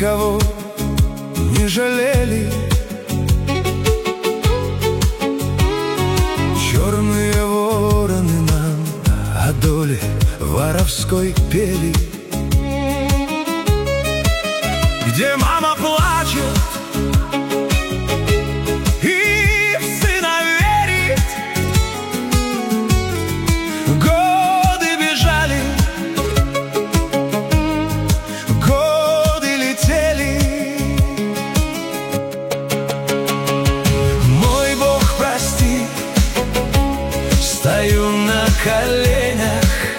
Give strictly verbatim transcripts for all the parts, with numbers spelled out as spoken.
никого не жалели. Черные вороны нам о доле воровской пели. Где мама плачет и в сына верит. Годы бежали, годы летели. Мой Бог, прости, стою на коленях.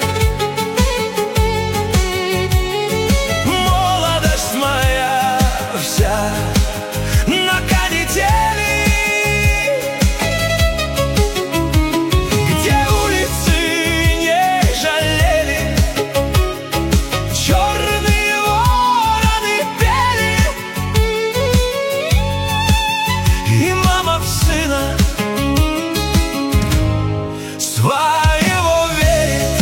На канители, где улицы не жалели, черные вороны пели, и мама в сына своего верит.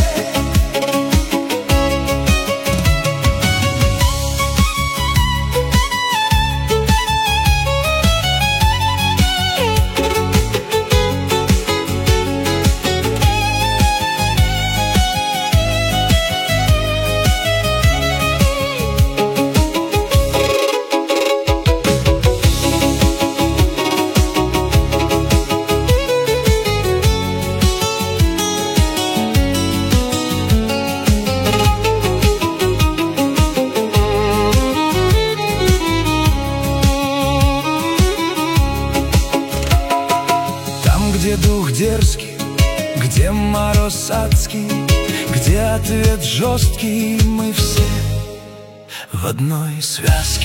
Где дух дерзкий, где мороз адский, где ответ жесткий, мы все в одной связке.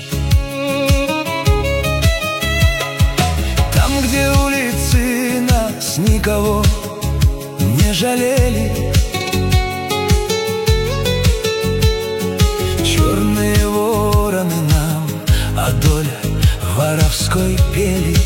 Там, где улицы нас никого не жалели, черные вороны нам о доле воровской пели.